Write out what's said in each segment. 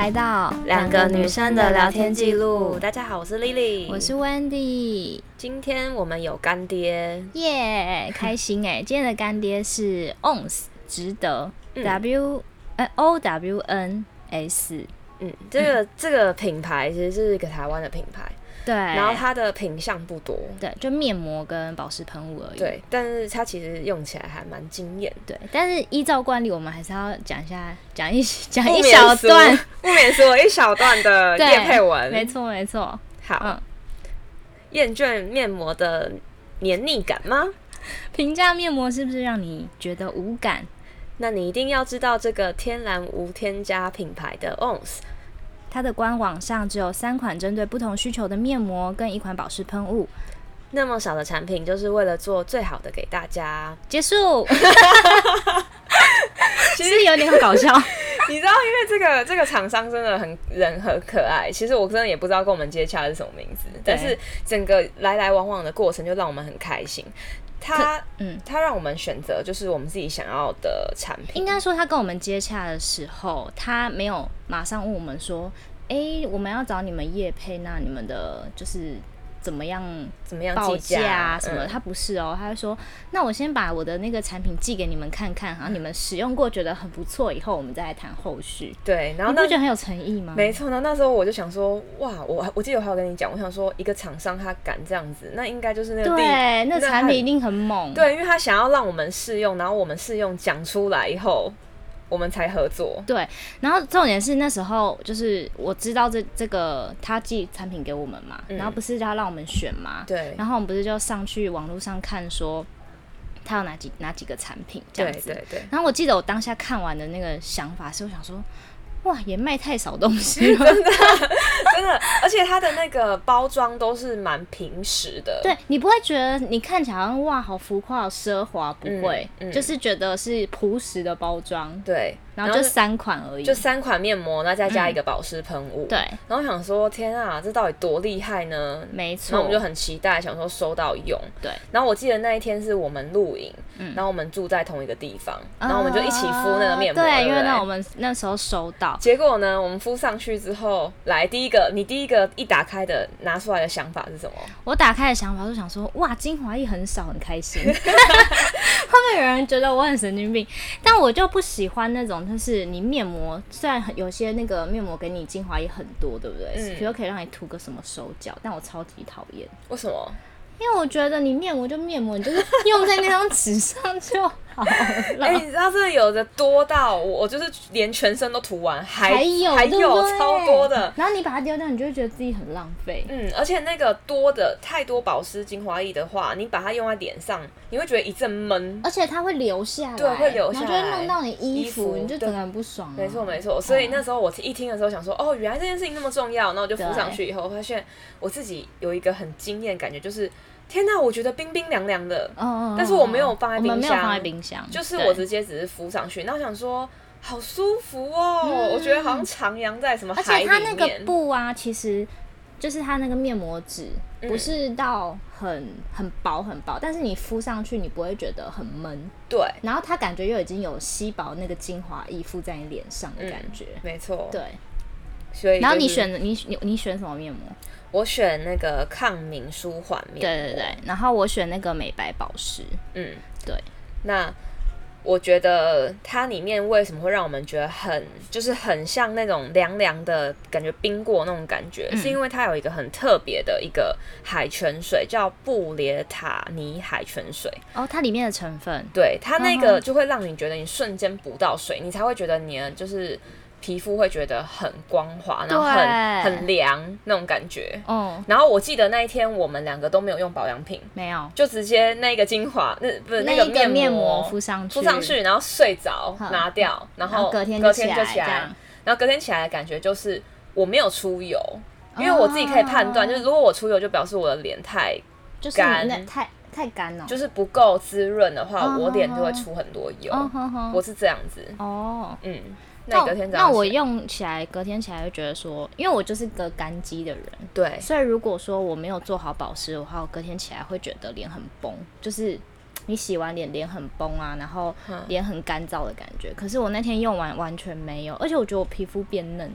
来到两个女生的聊天记录。大家好，我是 Lily， 我是 Wendy。 今天我们有干爹， 耶、开心哎！今天的干爹是 OWNS 值得、OWNS。 这个品牌其实是一个台湾的品牌， 对， 然后它的品项不多， 对，就面膜跟保湿喷雾而已。 对，但是它其实用起来还蛮惊艳。 对，但是依照惯例，我们还是要讲一小段， 不免说一小段的业配文。 没错没错。 好，厌倦面膜的黏腻感吗？ 平价面膜是不是让你觉得无感？ 那你一定要知道这个天然无添加品牌的 OWNS。 它的官网上只有3款针对不同需求的面膜跟1款保湿喷雾， 那么少的产品就是为了做最好的给大家。 结束。其实有点搞笑。 你知道，因为这个厂商真的人很可爱。其实我真的也不知道跟我们接洽是什么名字，但是整个来来往往的过程就让我们很开心。他让我们选择就是我们自己想要的产品。 应该说，他跟我们接洽的时候，他没有马上问我们说：“我们要找你们业配，那你们的就是怎么样报价啊什么的？”他不是哦，他就说：“那我先把我的那个产品寄给你们看看，然后你们使用过觉得很不错，以后我们再来谈后续。” 对，然后你不觉得很有诚意吗？ 没错，那时候我就想说，哇，我记得我还有跟你讲，我想说一个厂商他敢这样子，那应该就是那个对，那产品一定很猛。 对，因为他想要让我们试用，然后我们试用讲出来以后，我们才合作。 对，然后重点是那时候就是我知道这个他寄产品给我们嘛，然后不是要让我们选嘛， 对， 然后我们不是就上去网络上看说他有哪几个产品这样子， 对。 然后我记得我当下看完的那个想法是，我想说，哇，也卖太少东西了， 真的，而且它的那个包装都是蛮平实的， 对，你不会觉得你看起来好像哇好浮夸好奢华，不会，就是觉得是朴实的包装， 对， 然后就3款而已， 就3款面膜，那再加一个保湿喷雾， 对， 然后想说天啊，这到底多厉害呢？ 没错， 然后我们就很期待，想说收到用， 对， 然后我记得那一天是我们露营，然后我们住在同一个地方，然后我们就一起敷那个面膜， 对，因为我们那时候收到。 结果呢，我们敷上去之后，你第一个一打开的拿出来的想法是什么？ 我打开的想法就想说，哇，精华液很少，很开心。会不会有人觉得我很神经病？但我就不喜欢那种，就是你面膜虽然有些那个面膜给你精华液很多，对不对？比如可以让你涂个什么手脚，但我超级讨厌。 为什么？ 因为我觉得你面膜就面膜，你就是用在那张纸上就好了。 你知道真的有的多到我就是连全身都涂完，还有对对超多的。 然后你把它丢掉，你就会觉得自己很浪费。 而且那个太多保湿精华液的话，你把它用在脸上，你会觉得一阵闷， 而且它会流下来， 对，会流下来， 然后就会弄到你衣服，你就整个很不爽。 没错，所以那时候我一听的时候想说，哦，原来这件事情那么重要，然后我就敷上去以后，发现我自己有一个很惊艳感觉，就是天哪，我觉得冰冰凉凉的，但是我没有放在冰箱， 我们没有放在冰箱， 就是我直接只是敷上去，然后想说好舒服哦，我觉得好像徜徉在什么海里面。 而且它那个布啊，其实就是它那个面膜纸，不是到很薄，但是你敷上去你不会觉得很闷， 对， 然后它感觉又已经有吸饱那个精华液敷在你脸上的感觉， 没错， 对。 所以、 然后你选什么面膜？ 我选那个抗敏舒缓面膜， 对，然后我选那个美白保湿，对。 那我觉得它里面为什么会让我们觉得很像那种凉凉的感觉，冰过那种感觉，是因为它有一个很特别的一个海泉水，叫布列塔尼海泉水。 哦，它里面的成分， 对，它那个就会让你觉得你瞬间补到水，你才会觉得你的就是皮肤会觉得很光滑，然后很凉那种感觉。然后我记得那一天我们2个都没有用保养品， 没有， 就直接那个精华，那个面膜敷上去，然后睡着拿掉，然后隔天就起来， 然后隔天起来的感觉就是我没有出油，因为我自己可以判断，就是如果我出油，就表示我的脸太干， 太干了， 就是不够滋润的话，我脸就会出很多油。我是这样子。那我用起来，隔天起来就觉得说，因为我就是个干肌的人， 对， 所以如果说我没有做好保湿的话，我隔天起来会觉得脸很崩，就是你洗完脸很崩啊，然后脸很干燥的感觉。可是我那天用完完全没有，而且我觉得我皮肤变嫩。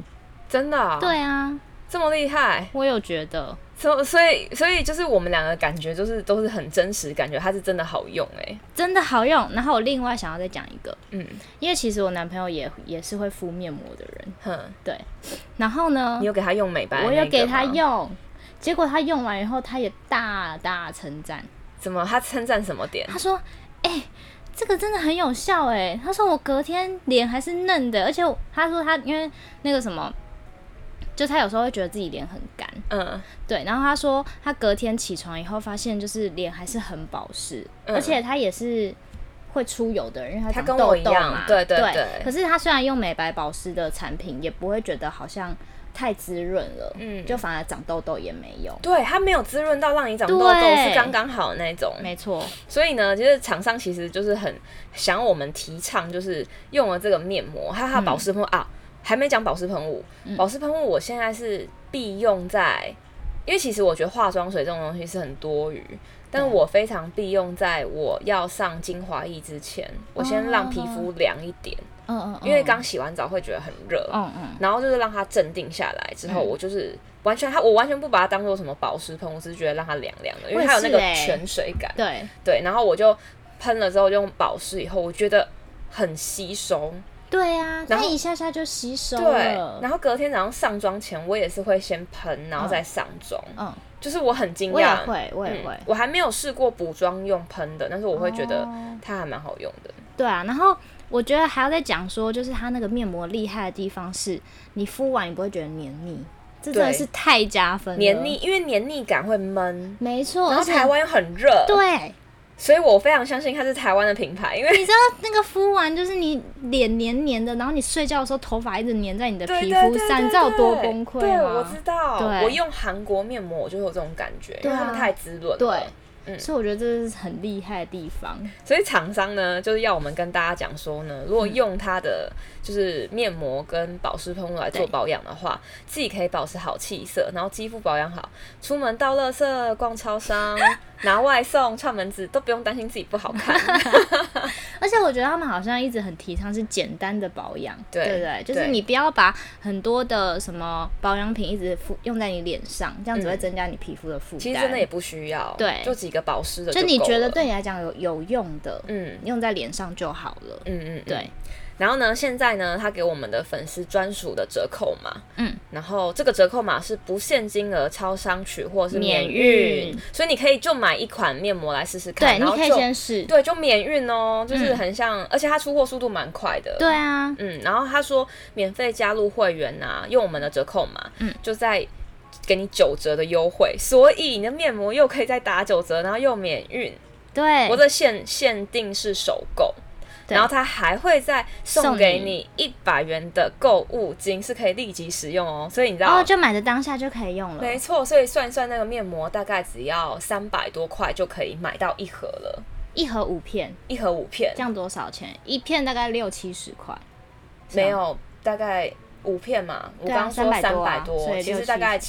真的啊？ 对啊， 这么厉害， 我有觉得。 所以就是我们两个感觉就是都是很真实，感觉它是真的好用真的好用。然后我另外想要再讲一个，因为其实我男朋友也是会敷面膜的人，对。然后呢， 你有给他用美白？ 我有给他用，结果他用完以后，他也大大称赞。 怎么？他称赞什么点？ 他说：“这个真的很有效他说我隔天脸还是嫩的，而且他说他因为那个什么。就他有时候会觉得自己脸很干，对，然后他说他隔天起床以后发现就是脸还是很保湿，而且他也是会出油的人，因为他长痘痘嘛， 对。 可是他虽然用美白保湿的产品，也不会觉得好像太滋润了，就反而长痘痘也没有。 对，它没有滋润到让你长痘痘，是刚刚好的那种。 没错。 所以呢，就是厂商其实就是很想我们提倡，就是用了这个面膜，还有它保湿喷啊。还没讲保湿喷雾，保湿喷雾我现在是必用在，因为其实我觉得化妆水这种东西是很多余，但我非常必用在我要上精华液之前，我先让皮肤凉一点，因为刚洗完澡会觉得很热，然后就是让它镇定下来之后，我就是我完全不把它当做什么保湿喷雾，只是觉得让它凉凉的，因为它有那个泉水感，对，然后我就喷了之后用保湿以后，我觉得很吸收。 对啊，它一下下就吸收了。 对，然后隔天早上上妆前，我也是会先喷，然后再上妆。就是我很惊讶， 我也会。 我还没有试过补妆用喷的，但是我会觉得它还蛮好用的。 对啊，然后我觉得还要再讲说，就是它那个面膜厉害的地方是，你敷完你不会觉得黏腻，这真的是太加分了。 黏腻，因为黏腻感会闷， 没错。 然后台湾又很热， 对。 所以我非常相信它是台湾的品牌，因为你知道那个敷完就是你脸黏黏的，然后你睡觉的时候头发一直黏在你的皮肤上，你知道有多崩溃吗？ 对，我知道。我用韩国面膜，我就有这种感觉，因为他们太滋润了。 对。所以我觉得这是很厉害的地方。 所以厂商呢，就是要我们跟大家讲说呢，如果用它的就是面膜跟保湿喷雾来做保养的话，自己可以保持好气色，然后肌肤保养好，出门倒垃圾、逛超商、拿外送、串门子都不用担心自己不好看。 而且我觉得他们好像一直很提倡是简单的保养，对不对？就是你不要把很多的什么保养品一直用在你脸上，这样只会增加你皮肤的负担。 其实真的也不需要，对，就几个保湿的就够了。 就你觉得对你来讲有用的，用在脸上就好了。对。 然后呢，现在呢，他给我们的粉丝专属的折扣码，然后这个折扣码是不限金额超商取货是免运，所以你可以就买一款面膜来试试看， 对，你可以先试， 对，就免运哦，就是很像，而且它出货速度蛮快的， 对啊， 然后他说免费加入会员啊，用我们的折扣码，就在给你9折的优惠，所以你的面膜又可以再打9折，然后又免运， 对， 我的限定是首购。然后他还会再送给你100元的购物金，是可以立即使用哦。所以你知道， 就买的当下就可以用了。 没错，所以算一算那个面膜大概只要300多块就可以买到1盒了。 1盒5片 ，1盒5片， 这样多少钱？一片大概60-70块。 没有，大概5片嘛。我刚刚说300多，所以其实大概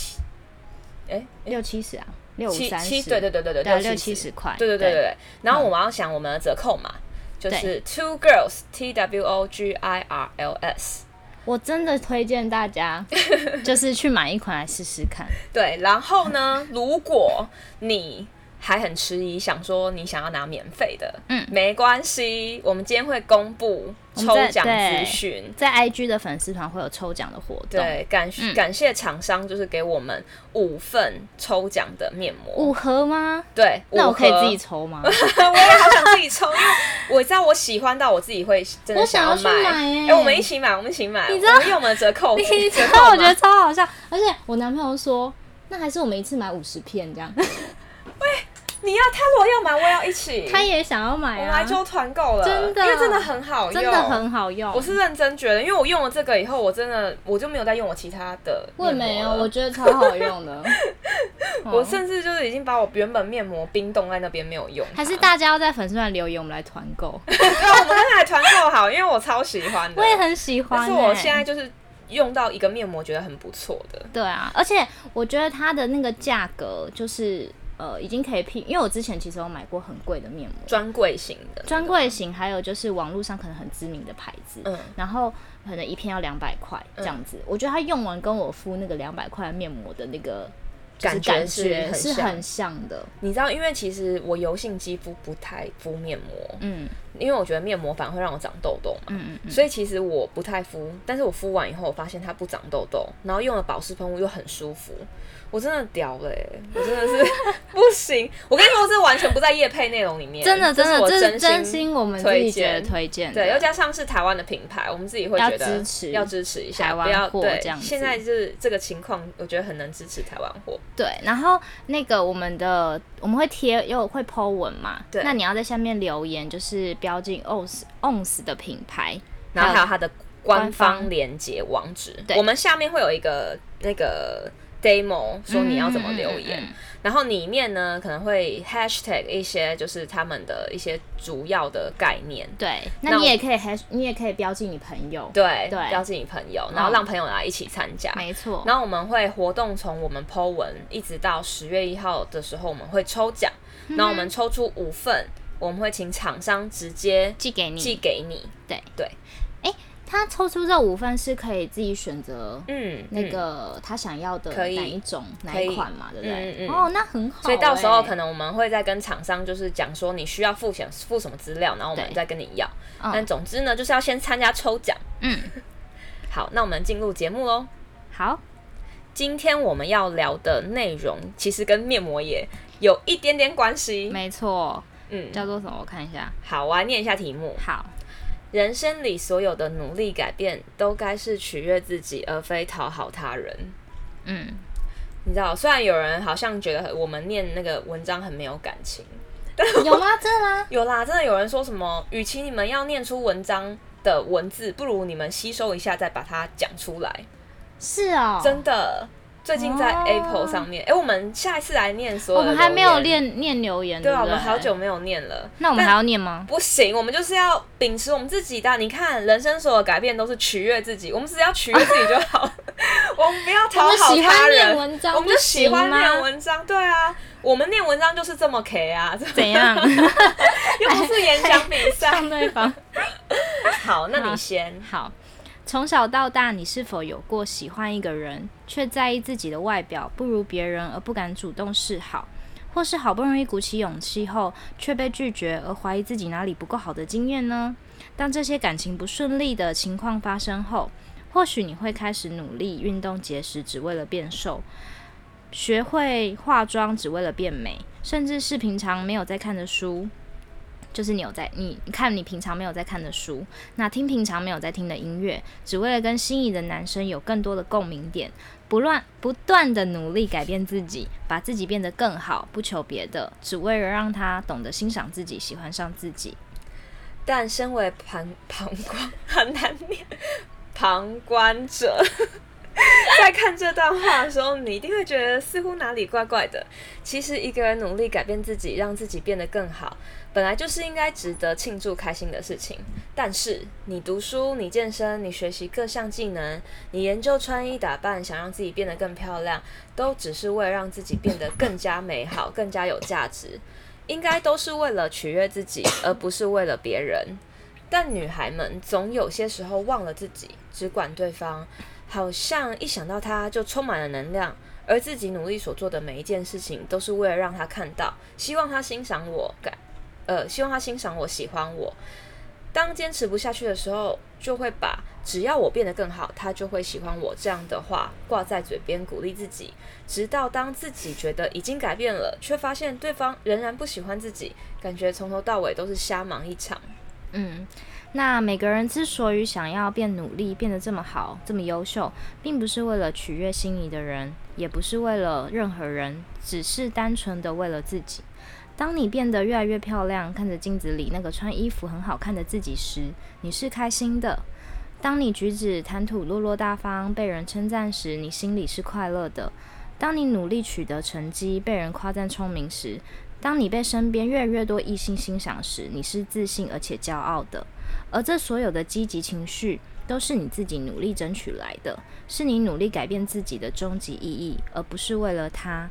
60-70啊，65-30， 对 ，60-70块。 对。然后我们要想我们的折扣码。就是 Two Girls TWOGIRLS， 我真的推荐大家就是去买一款来试试看。 对，然后呢，如果你还很迟疑，想说你想要拿免费的，没关系，我们今天会公布抽奖资讯， 在 IG 的粉丝团会有抽奖的活动。 对，感谢厂商，就是给我们5份抽奖的面膜 ，5盒吗？ 对， 那我可以自己抽吗？ 我也好想自己抽，因为我知道我喜欢到我自己会真的想要买。我们一起买，你知道，用我们的折扣， 你知道我觉得超好笑，而且我男朋友说，那还是我们一次买50片这样。 喂，他如果要买，我也要一起。 他也想要买啊， 我们来就团购了，真的，因为真的很好用， 真的很好用。 我是认真觉得，因为我用了这个以后，我就没有再用我其他的面膜了。 我也没有，我觉得超好用的。 我甚至就是已经把我原本面膜冰冻在那边没有用。 还是大家要在粉丝团留言，我们来团购。 对，我们来团购好，因为我超喜欢的。 我也很喜欢， 但是我现在就是用到一个面膜，觉得很不错的。 对啊，而且我觉得它的那个价格就是已经可以因为我之前其实有买过很贵的面膜， 专柜型的， 专柜型，还有就是网络上可能很知名的牌子，然后可能一片要200块这样子。我觉得它用完跟我敷那个200块的面膜的那个感觉是很像的。 你知道，因为其实我油性肌肤不太敷面膜，因为我觉得面膜反而会让我长痘痘嘛，所以其实我不太敷。但是我敷完以后，我发现它不长痘痘，然后用了保湿喷雾又很舒服。我真的屌了我真的是不行。我跟你说，这完全不在业配内容里面， 真的，这是真心我们自己觉得推荐的。 对，又加上是台湾的品牌，我们自己会觉得要支持一下台湾货这样子。 现在就是这个情况，我觉得很能支持台湾货。 对，然后那个我们会贴又会 po 文嘛，对，那你要在下面留言，就是标进 ONS 的品牌， 然后还有它的官方连结网址。我们下面会有一个那个 demo 说你要怎么留言，然后里面呢可能会 hashtag 一些就是他们的一些主要的概念。 对，那你也可以标记你朋友， 对，标记你朋友，然后让朋友来一起参加。 没错。 然后我们会活动从我们 po 文一直到10月1号的时候，我们会抽奖，然后我们抽出5份，我们会请厂商直接寄给你。对。 他抽出这5份是可以自己选择，那个他想要的哪一种哪一款嘛，对不对？那很好。 所以到时候可能我们会再跟厂商就是讲说你需要付什么资料，然后我们再跟你要。但总之呢，就是要先参加抽奖。好，那我们进入节目咯。 好， 今天我们要聊的内容其实跟面膜也有一点点关系。 没错，叫做什么？我看一下。 好，我来念一下题目。 好。 人生里所有的努力改变都该是取悦自己，而非讨好他人。你知道，虽然有人好像觉得我们念那个文章很没有感情， 有吗？真的吗？ 有啦，真的有人说什么，与其你们要念出文章的文字，不如你们吸收一下再把它讲出来。 是哦， 真的。最近在 Apple 上面，我们下一次来念所有的留言。 我们还没有念留言， 对啊，我们好久没有念了。 那我们还要念吗？ 不行，我们就是要秉持我们自己的。你看，人生所有改变都是取悦自己，我们只要取悦自己就好了。我们不要讨好他人。我们就喜欢念文章，对啊，我们念文章就是这么 K 啊， 怎样？ 又不是演讲比赛。 上对方。 好，那你先。 好。从小到大，你是否有过喜欢一个人，却在意自己的外表不如别人而不敢主动示好，或是好不容易鼓起勇气后却被拒绝而怀疑自己哪里不够好的经验呢？当这些感情不顺利的情况发生后，或许你会开始努力运动节食，只为了变瘦，学会化妆只为了变美，甚至是平常没有在看的书，就是你看你平常没有在看的书，那听平常没有在听的音乐，只为了跟心仪的男生有更多的共鸣点，不断的努力改变自己，把自己变得更好，不求别的，只为了让他懂得欣赏自己，喜欢上自己。 但身为旁观很难念，旁观者在看这段话的时候，你一定会觉得似乎哪里怪怪的。其实一个人努力改变自己，让自己变得更好，本来就是应该值得庆祝开心的事情。但是你读书，你健身，你学习各项技能，你研究穿衣打扮，想让自己变得更漂亮，都只是为了让自己变得更加美好，更加有价值，应该都是为了取悦自己，而不是为了别人。但女孩们总有些时候忘了自己，只管对方，好像一想到他就充满了能量，而自己努力所做的每一件事情都是为了让他看到，希望他欣赏我，喜欢我。当坚持不下去的时候，就会把只要我变得更好，他就会喜欢我这样的话挂在嘴边鼓励自己，直到当自己觉得已经改变了，却发现对方仍然不喜欢自己，感觉从头到尾都是瞎忙一场。 那每个人之所以想要变努力，变得这么好，这么优秀，并不是为了取悦心仪的人，也不是为了任何人，只是单纯的为了自己。当你变得越来越漂亮，看着镜子里那个穿衣服很好看的自己时，你是开心的。当你举止谈吐落落大方，被人称赞时，你心里是快乐的。当你努力取得成绩，被人夸赞聪明时，当你被身边越来越多异性欣赏时，你是自信而且骄傲的。而这所有的积极情绪都是你自己努力争取来的，是你努力改变自己的终极意义，而不是为了他，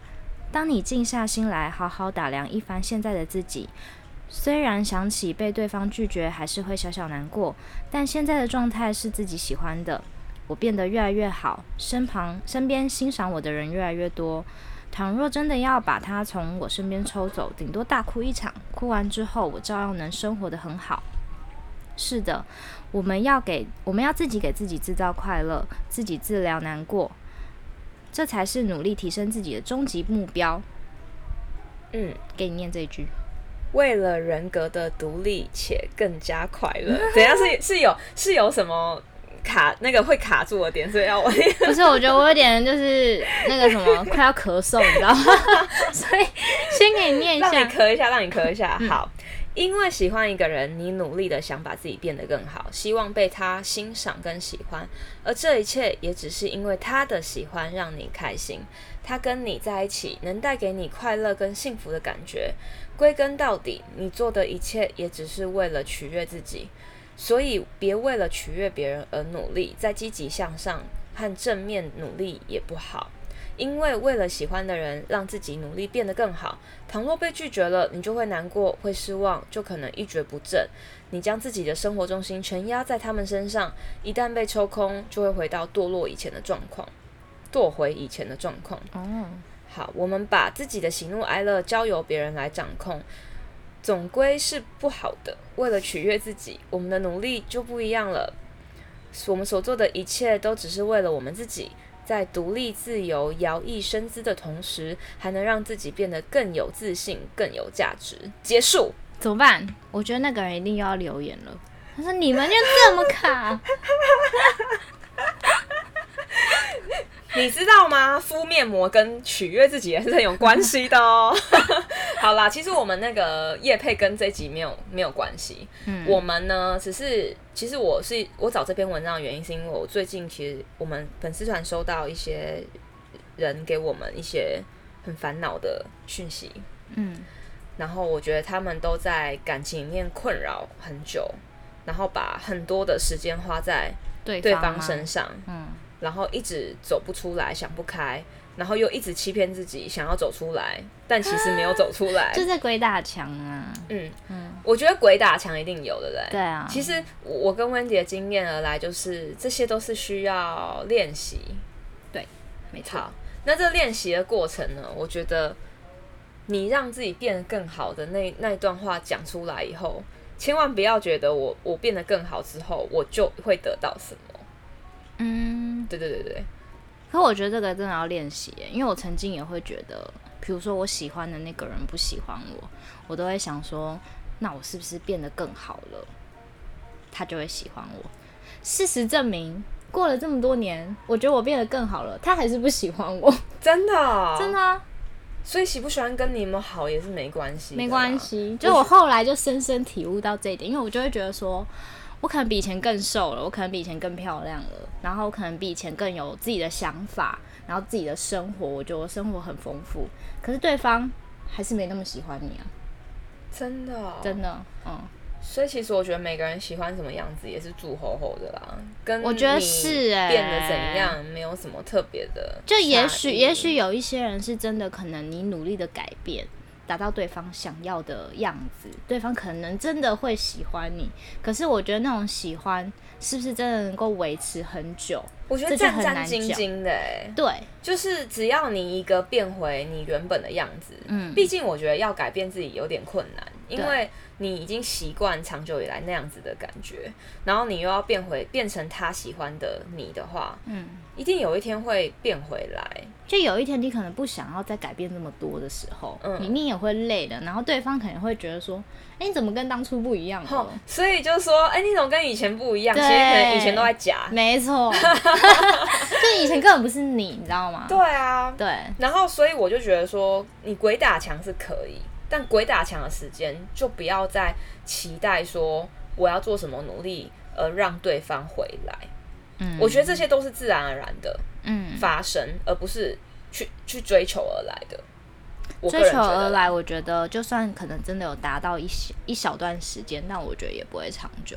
当你静下心来好好打量一番现在的自己，虽然想起被对方拒绝还是会小小难过，但现在的状态是自己喜欢的。我变得越来越好，身边欣赏我的人越来越多。倘若真的要把他从我身边抽走，顶多大哭一场，哭完之后我照样能生活得很好。是的，我们要自己给自己制造快乐，自己治疗难过，这才是努力提升自己的终极目标。给你念这一句。 为了人格的独立且更加快乐。怎样是有什么那个会卡住的点，所以要我不是，我觉得我有点就是那个什么快要咳嗽，你知道吗？所以先给你念一下， 让你咳一下。好，因为喜欢一个人，你努力的想把自己变得更好，希望被他欣赏跟喜欢，而这一切也只是因为他的喜欢让你开心，他跟你在一起能带给你快乐跟幸福的感觉。归根到底，你做的一切也只是为了取悦自己。所以别为了取悦别人而努力，再积极向上和正面努力也不好，因为为了喜欢的人让自己努力变得更好，倘若被拒绝了，你就会难过，会失望，就可能一蹶不振。你将自己的生活重心全压在他们身上，一旦被抽空，就会回到堕回以前的状况。好，我们把自己的喜怒哀乐交由别人来掌控，总归是不好的。为了取悦自己，我们的努力就不一样了。我们所做的一切都只是为了我们自己，在独立自由摇曳身姿的同时，还能让自己变得更有自信，更有价值。结束。 怎么办？我觉得那个人一定又要留言了，他说你们就这么卡。 你知道吗？敷面膜跟取悦自己也是很有关系的哦。好啦，其实我们那个业配跟这集没有关系。我们呢，其实我找这篇文章的原因，是因为我最近其实我们粉丝团收到一些人给我们一些很烦恼的讯息。然后我觉得他们都在感情里面困扰很久，然后把很多的时间花在对方身上。然后一直走不出来，想不开，然后又一直欺骗自己想要走出来，但其实没有走出来， 就是鬼打墙啊。 我觉得鬼打墙一定有，对不对？ 对啊。 其实我跟温迪的经验而来，就是这些都是需要练习。 对，没错。 好，那这练习的过程呢，我觉得你让自己变得更好的那一段话讲出来以后，千万不要觉得我变得更好之后，我就会得到什么。对。 可我觉得这个真的要练习，因为我曾经也会觉得，比如说我喜欢的那个人不喜欢我都会想说，那我是不是变得更好了，他就会喜欢我。事实证明，过了这么多年，我觉得我变得更好了，他还是不喜欢我。 真的真的啊。 所以喜不喜欢跟你们好也是没关系， 没关系。就我后来就深深体悟到这一点，因为我就会觉得说，我可能比以前更瘦了，我可能比以前更漂亮了，然后可能比以前更有自己的想法，然后自己的生活，我觉得我生活很丰富。可是对方还是没那么喜欢你啊。 真的真的。 所以其实我觉得每个人喜欢什么样子也是住厚厚的啦，跟我觉得是变得怎样没有什么特别的。 就也许有一些人是真的，可能你努力的改变，达到对方想要的样子，对方可能真的会喜欢你。可是我觉得那种喜欢是不是真的能够维持很久？ 我觉得战战兢兢的对， 就是只要你一个变回你原本的样子，毕竟我觉得要改变自己有点困难，因为你已经习惯长久以来那样子的感觉，然后你又要变成他喜欢的你的话，一定有一天会变回来。 就有一天你可能不想要再改变这么多的时候，你也会累的，然后对方可能会觉得说，你怎么跟当初不一样了？ 所以就说，你怎么跟以前不一样？其实可能以前都在假。 没错。就以前根本不是你知道吗？ 对啊。 对。 然后所以我就觉得说，你鬼打墙是可以，但鬼打墙的时间就不要再期待说我要做什么努力而让对方回来。我觉得这些都是自然而然的发生，而不是去追求而来的。 追求而来，我觉得就算可能真的有达到一小段时间，但我觉得也不会长久啦。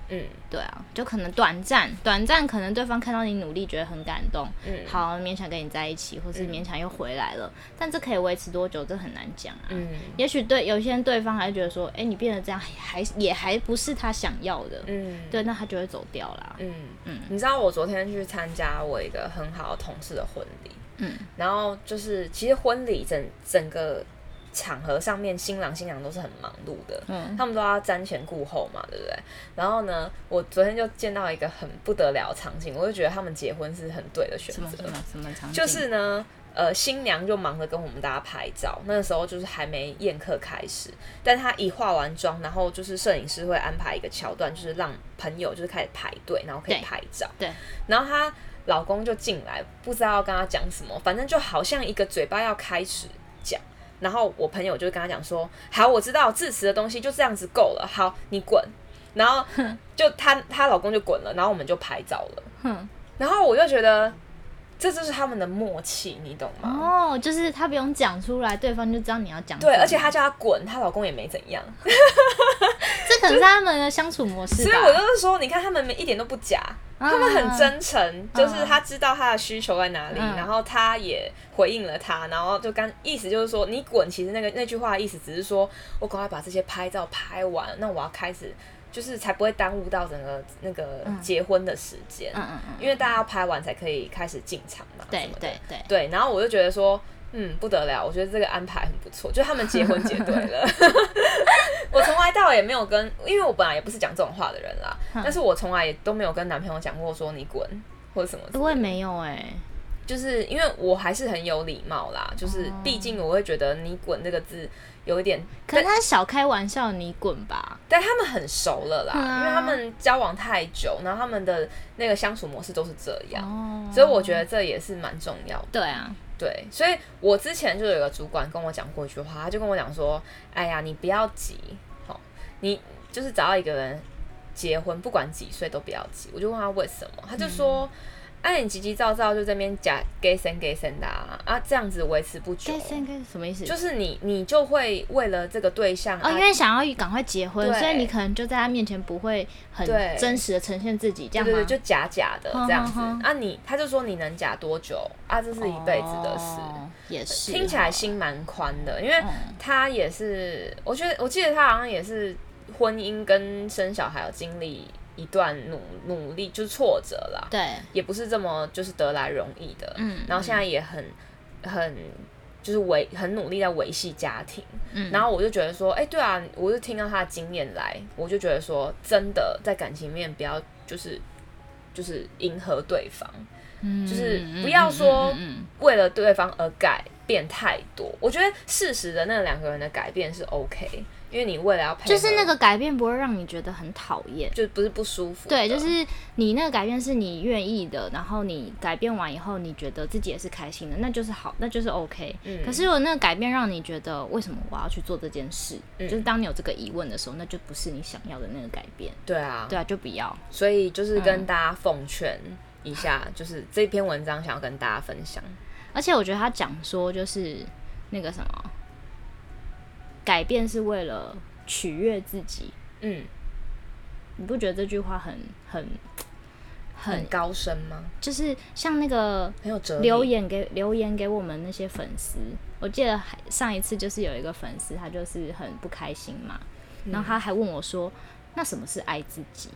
对啊，就可能短暂可能对方看到你努力觉得很感动，好勉强跟你在一起，或是勉强又回来了，但这可以维持多久这很难讲啊。也许对有些人对方还是觉得说，你变得这样也还不是他想要的，对，那他就会走掉啦。 你知道我昨天去参加我一个很好的同事的婚礼，然后就是其实婚礼整个场合上面，新郎新娘都是很忙碌的，他们都要瞻前顾后嘛，对不对？然后呢，我昨天就见到一个很不得了的场景，我就觉得他们结婚是很对的选择。 什么场景？ 就是呢，新娘就忙着跟我们大家拍照，那个时候就是还没宴客开始，但她一化完妆，然后就是摄影师会安排一个桥段，就是让朋友就是开始排队，然后可以拍照。 对， 然后她老公就进来，不知道要跟她讲什么，反正就好像一个嘴巴要开始讲。然后我朋友就跟他讲说，好，我知道致辞的东西就这样子够了，好，你滚。然后就她老公就滚了，然后我们就拍照了。然后我就觉得这就是他们的默契，你懂吗？ 就是他不用讲出来，对方就知道你要讲。 对，而且他叫他滚，她老公也没怎样。 这可能是他们的相处模式吧。 所以我就是说，你看他们一点都不假，他们很真诚，就是他知道他的需求在哪里，然后他也回应了他，然后就意思就是说你滚，其实那句话的意思只是说我赶快把这些拍照拍完，那我要开始就是才不会耽误到整个那个结婚的时间，因为大家要拍完才可以开始进场嘛，对，然后我就觉得说不得了，我觉得这个安排很不错，就他们结婚结对了。我从来到尾也没有因为我本来也不是讲这种话的人啦，但是我从来也都没有跟男朋友讲过说你滚或者什么之类的。 我也没有就是因为我还是很有礼貌啦，就是毕竟我会觉得你滚这个字有一点， 可是他小开玩笑，你滚吧。 但他们很熟了啦，因为他们交往太久，然后他们的那个相处模式都是这样，所以我觉得这也是蛮重要的。 对啊。 对，所以我之前就有一个主管跟我讲过一句话，他就跟我讲说，哎呀，你不要急，你就是找到一个人结婚，不管几岁都不要急。我就问他为什么，他就说，你急急躁躁就在那边假给生的啊，这样子维持不久。给生什么意思？ 就是你就会为了这个对象因为想要赶快结婚，所以你可能就在他面前不会很真实的呈现自己，这样吗？ 对，就假的这样子他就说你能假多久啊？这是一辈子的事， 也是听起来心蛮宽的，因为他也是，我记得他好像也是婚姻跟生小孩有经历一段努力，就是挫折啦， 对， 也不是这么就是得来容易的，然后现在也很就是很努力在维系家庭，然后我就觉得说，对啊，我就听到他的经验来，我就觉得说，真的在感情面不要就是迎合对方，就是不要说为了对方而改变太多。我觉得适时的那两个人的改变是 OK。因为你为了要配合， 就是那个改变不会让你觉得很讨厌， 就不是不舒服。 对，就是你那个改变是你愿意的，然后你改变完以后，你觉得自己也是开心的，那就是好，那就是 OK。可是如果那个改变让你觉得为什么我要去做这件事，就是当你有这个疑问的时候，那就不是你想要的那个改变。对啊，就不要。 所以就是跟大家奉劝一下，就是这篇文章想要跟大家分享。 而且我觉得他讲说，就是那个什么。改变是为了取悦自己，你不觉得这句话很高深吗？ 就是像那个很有哲理留言给我们那些粉丝，我记得上一次就是有一个粉丝，他就是很不开心嘛，然后他还问我说：“那什么是爱自己？”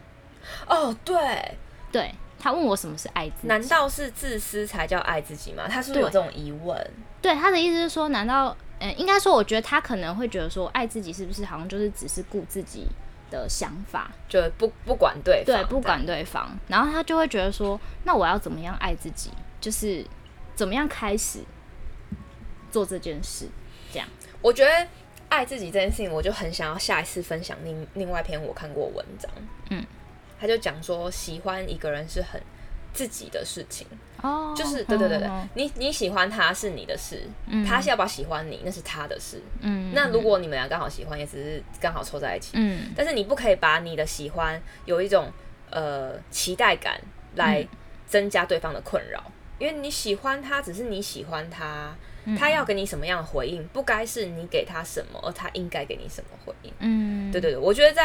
对，他问我什么是爱自己？ 难道是自私才叫爱自己吗？他是不是有这种疑问？ 对，他的意思是说，难道？应该说，我觉得他可能会觉得说，爱自己是不是好像就是只是顾自己的想法， 就不管对方， 对，不管对方，然后他就会觉得说，那我要怎么样爱自己？就是怎么样开始做这件事？这样， 我觉得爱自己这件事情，我就很想要下一次分享另外一篇我看过的文章，他就讲说，喜欢一个人是很自己的事情。就是对，你喜欢他是你的事，他要不要喜欢你那是他的事。那如果你们俩刚好喜欢，也只是刚好凑在一起。但是你不可以把你的喜欢有一种期待感来增加对方的困扰，因为你喜欢他只是你喜欢他，他要给你什么样的回应，不该是你给他什么，而他应该给你什么回应。对，我觉得在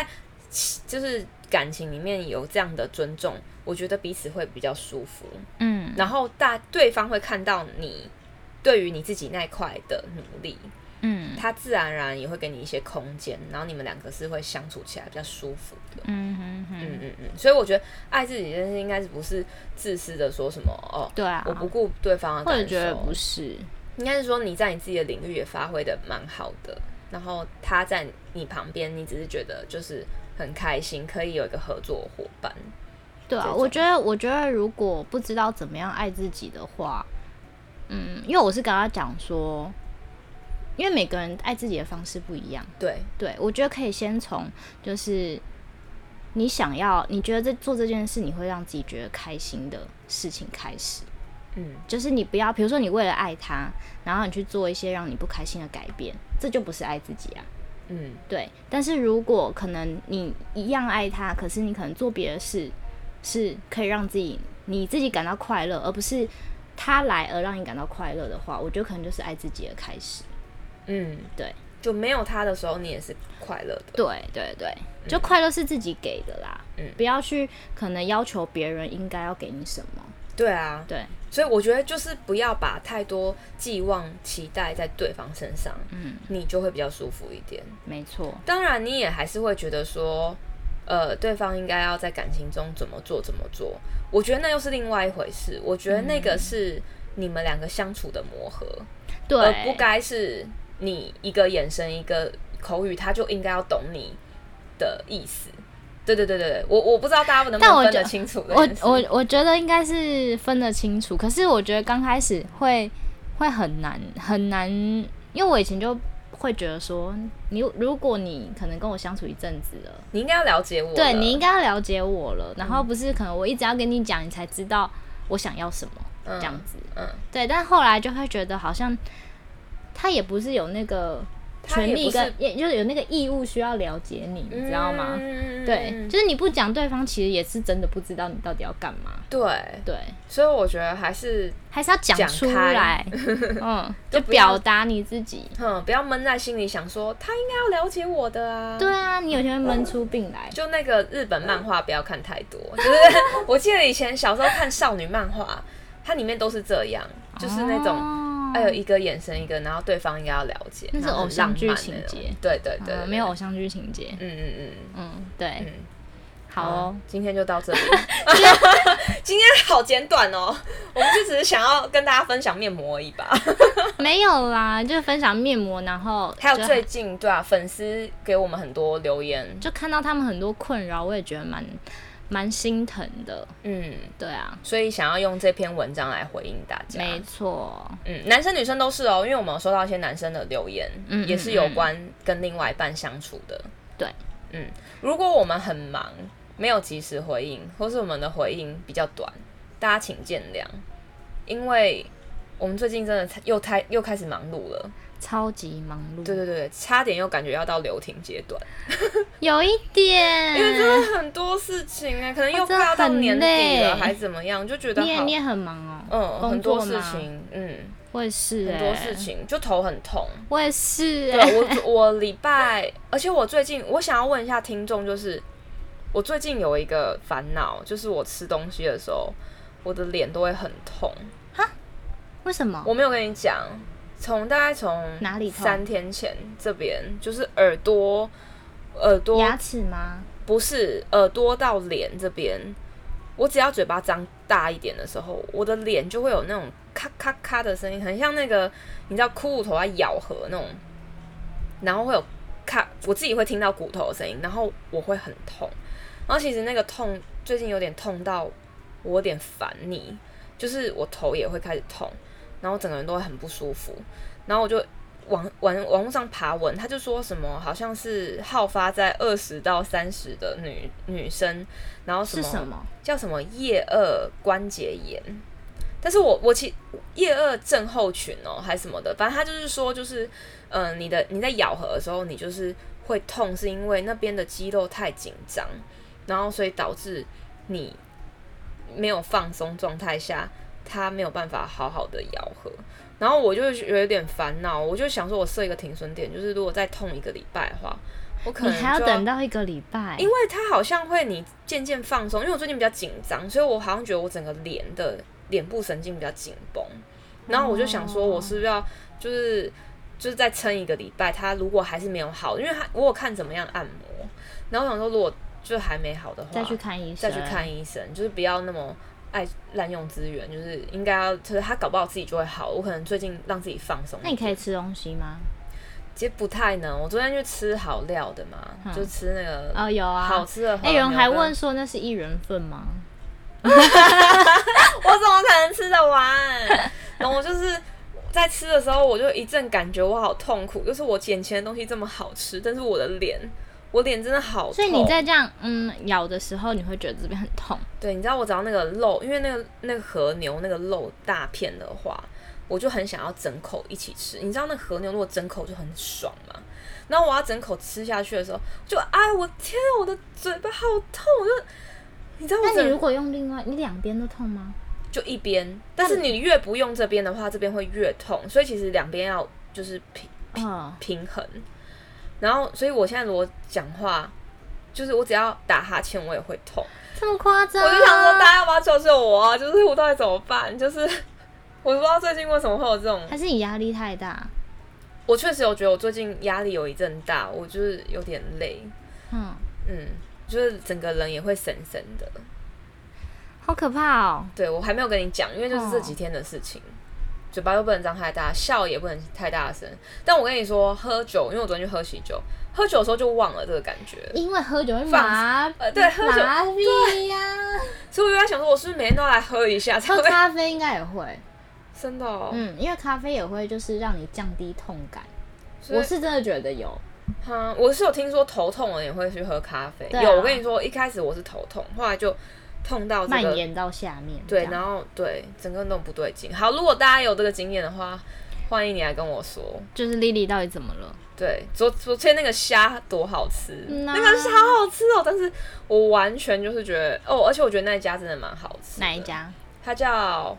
就是感情里面有这样的尊重，我觉得彼此会比较舒服。然后对方会看到你对于你自己那块的努力，他自然而然也会给你一些空间，然后你们两个是会相处起来比较舒服的。所以我觉得爱自己这件事应该是不是自私的说什么对啊， 我不顾对方的感受， 我觉得不是， 应该是说你在你自己的领域也发挥的蛮好的，然后他在你旁边，你只是觉得就是很开心，可以有一个合作伙伴。 对啊，我觉得如果不知道怎么样爱自己的话，因为我是跟他讲说，因为每个人爱自己的方式不一样。对，我觉得可以先从就是你觉得做这件事你会让自己觉得开心的事情开始。就是你不要，比如说你为了爱他，然后你去做一些让你不开心的改变，这就不是爱自己啊。对。但是如果可能你一样爱他，可是你可能做别的事是可以让你自己感到快乐，而不是他来而让你感到快乐的话，我觉得可能就是爱自己的开始。对。 就没有他的时候，你也是快乐的。 对，就快乐是自己给的啦。不要去可能要求别人应该要给你什么。 对啊， 对。 所以我觉得就是不要把太多寄望期待在对方身上，你就会比较舒服一点。 没错。 当然你也还是会觉得说对方应该要在感情中怎么做，我觉得那又是另外一回事。我觉得那个是你们两个相处的磨合， 对， 而不该是你一个眼神一个口语他就应该要懂你的意思。对，我不知道大家能不能分得清楚。 我觉得应该是分得清楚，可是我觉得刚开始会很难，因为我以前就会觉得说，如果你可能跟我相处一阵子了， 你应该要了解我了。 对，你应该要了解我了，然后不是可能我一直要跟你讲，你才知道我想要什么，这样子。对，但后来就会觉得好像他也不是有那个权利就是有那个义务需要了解你，你知道吗？对，就是你不讲，对方其实也是真的不知道你到底要干嘛。 对，所以我觉得还是要讲出来，就表达你自己， 不要闷在心里想说他应该要了解我的啊。 对啊，你有些会闷出病来。 就那个日本漫画不要看太多，就是我记得以前小时候看少女漫画，它里面都是这样，就是那种。有一个眼神一个，然后对方应该要了解， 那是偶像剧情节。 对， 没有偶像剧情节。对。好哦， 今天就到这里。今天好简短哦，我们就只是想要跟大家分享面膜而已吧。 没有啦，就分享面膜，然后还有最近粉丝给我们很多留言， 就看到他们很多困扰，我也觉得蛮心疼的。对啊， 所以想要用这篇文章来回应大家。 没错。 男生女生都是哦，因为我们有收到一些男生的留言，也是有关跟另外一半相处的。 对。 如果我们很忙没有及时回应，或是我们的回应比较短，大家请见谅，因为我们最近真的又开始忙碌了， 超级忙碌。 对，差点又感觉要到留停阶段， 有一点， 因为真的很多事情可能又快要到年底了，还怎么样，就觉得你也很忙哦， 很多事情， 我也是， 很多事情就头很痛。 我也是， 对，我礼拜，而且我最近我想要问一下听众，就是我最近有一个烦恼，就是我吃东西的时候，我的脸都会很痛。 哈？为什么？ 我没有跟你讲，大概从哪里痛 ？3天前这边就是耳朵牙齿吗？ 不是，耳朵到脸这边，我只要嘴巴张大一点的时候，我的脸就会有那种咔咔咔的声音，很像那个你知道骷髅头在咬合那种，然后会有我自己会听到骨头的声音，然后我会很痛。然后其实那个痛最近有点痛到我有点烦腻，就是我头也会开始痛，然后整个人都会很不舒服。然后我就网络上爬文，他就说什么好像是好发在20到30的女生，然后是什么叫什么叶二关节炎，但是我叶二症候群还是什么的，反正他就是说就是你在咬合的时候，你就是会痛，是因为那边的肌肉太紧张，然后所以导致你没有放松状态下，它没有办法好好的咬合。然后我就有点烦恼，我就想说我设一个停损点，就是如果再痛1个礼拜的话， 我可能你还要等到1个礼拜， 因为它好像会你渐渐放松，因为我最近比较紧张，所以我好像觉得我整个脸部神经比较紧绷，然后我就想说，我是不是要就是再撑1个礼拜，它如果还是没有好，因为我有看怎么样按摩，然后我想说如果就还没好的话， 再去看医生， 就是不要那么爱滥用资源，就是应该要，就是他搞不好自己就会好。我可能最近让自己放松。 那你可以吃东西吗？ 其实不太能。我昨天去吃好料的嘛，就吃那个有啊， 好吃的。 有人还问说那是1人份吗？ 我怎么可能吃得完？然后我就是在吃的时候，我就一阵感觉我好痛苦，就是我眼前的东西这么好吃，但是我脸真的好痛。 所以你在这样咬的时候，你会觉得这边很痛。 对，你知道我只要那个肉，因为那个和牛那个肉大片的话，我就很想要整口一起吃。你知道那和牛如果整口就很爽嘛？然后我要整口吃下去的时候，就我天啊，我的嘴巴好痛！你知道那你如果用另外，你2边都痛吗？ 就一边，但是你越不用这边的话，这边会越痛，所以其实2边要就是平衡。然后，所以我现在如果讲话，就是我只要打哈欠，我也会痛。 这么夸张？ 我就想说，大家要不要救救我啊？就是我到底怎么办？就是我不知道最近为什么会有这种， 还是你压力太大？ 我确实有觉得我最近压力有一阵大，我就是有点累。就是整个人也会神神的， 好可怕哦。 对，我还没有跟你讲，因为就是这几天的事情。嘴巴又不能张太大，笑也不能太大声。但我跟你说，喝酒，因为我昨天去喝喜酒，喝酒的时候就忘了这个感觉。 因为喝酒会麻痹呀。 所以我就在想说，我是不是每天都要来喝一下？ 喝咖啡应该也会， 真的哦。 因为咖啡也会就是让你降低痛感。我是真的觉得有。 我是有听说头痛了也会去喝咖啡。有，我跟你说，一开始我是头痛，后来就痛到蔓延到下面， 对，然后对整个人都不对劲。好，如果大家有这个经验的话，欢迎你来跟我说， 就是 Lily 到底怎么了？ 对，昨天那个虾多好吃，那个虾好好吃哦，但是我完全就是觉得而且我觉得那一家真的蛮好吃的。 哪一家？ 它叫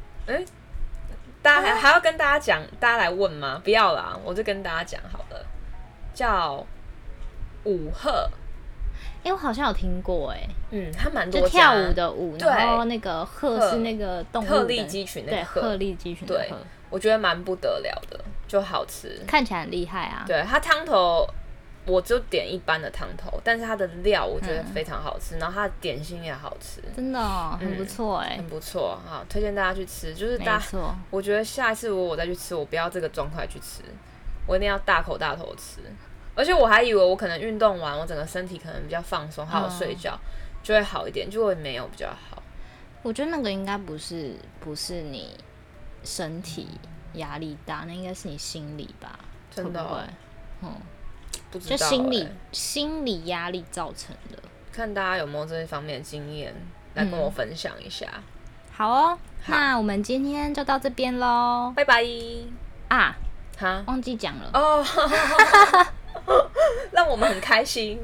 大家还要跟大家讲，大家来问吗？不要啦，我就跟大家讲好了，叫五鹤。 我好像有听过它蛮多家， 就跳舞的舞，然后那个鹤是那个动物的鹤立鸡群那个鹤， 鹤立鸡群的鹤， 我觉得蛮不得了的，就好吃， 看起来很厉害啊。 对，它汤头我就点一般的汤头，但是它的料我觉得非常好吃，然后它的点心也好吃， 真的很不错很不错，好，推荐大家去吃。就是大家，我觉得下一次如果我再去吃，我不要这个状态去吃，我一定要大口大头吃。而且我还以为我可能运动完，我整个身体可能比较放松，还有睡觉就会好一点，就会没有比较好。 我觉得那个应该不是你身体压力大，那应该是你心理吧？ 真的会不知道就心理压力造成的。 看大家有没有这一方面的经验，来跟我分享一下。 好哦，那我们今天就到这边咯， 拜拜啊！忘记讲了哦。让我们很开心。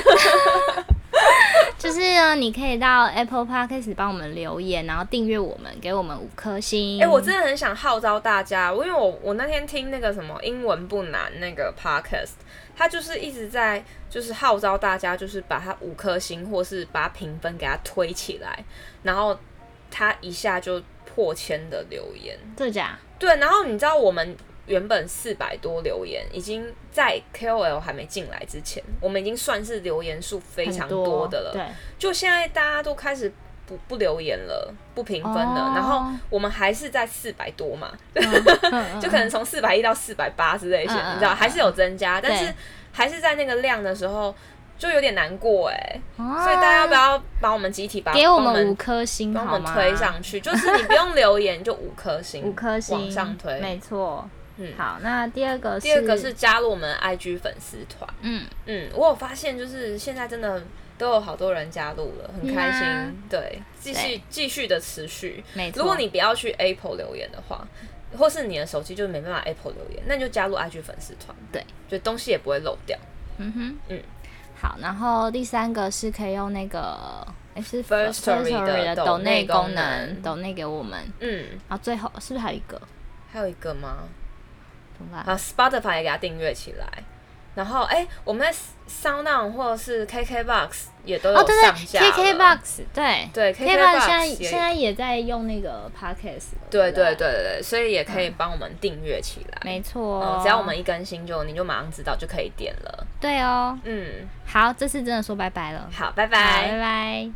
就是呢，你可以到 Apple Podcast 帮我们留言，然后订阅我们，给我们5颗星。 我真的很想号召大家，因为我那天听那个什么英文不难那个 Podcast， 他就是一直在就是号召大家，就是把它5颗星，或是把它评分给它推起来，然后他一下就破1000的留言。 真的假？ 对，然后你知道我们原本400多留言，已经在 KOL 还没进来之前，我们已经算是留言数非常多的了。 对， 就现在大家都开始不留言了，不评分了，然后我们还是在400多嘛，就可能从410到480之类些，你知道还是有增加，但是还是在那个量的时候。就有点难过所以大家要不要把我们集体给我们5颗星好吗？ 帮我们推上去，就是你不用留言就5颗星 ，5颗星往上推， 没错。好，那第二个是加入我们的 IG 粉丝团。我有发现，就是现在真的都有好多人加入了，很开心。对，继续的持续。没错。如果你不要去 Apple 留言的话，或是你的手机就没办法 Apple 留言，那你就加入 IG 粉丝团。对，就东西也不会漏掉。 好，然后第3个是可以用那个是 Firstory 的抖内功能，抖内给我们。然后最后是不是还有一个？ 还有一个吗？ 怎么办？ Spotify 也给它订阅起来。 然后我们在 SoundOn 或者是 KKBOX 也都有上架了。 KKBOX 对 KKBOX 现在也在用那个 Podcast。 对，所以也可以帮我们订阅起来。 没错， 只要我们一更新你就马上知道就可以点了。 对哦，好，这次真的说拜拜了。 好，拜拜， 拜拜。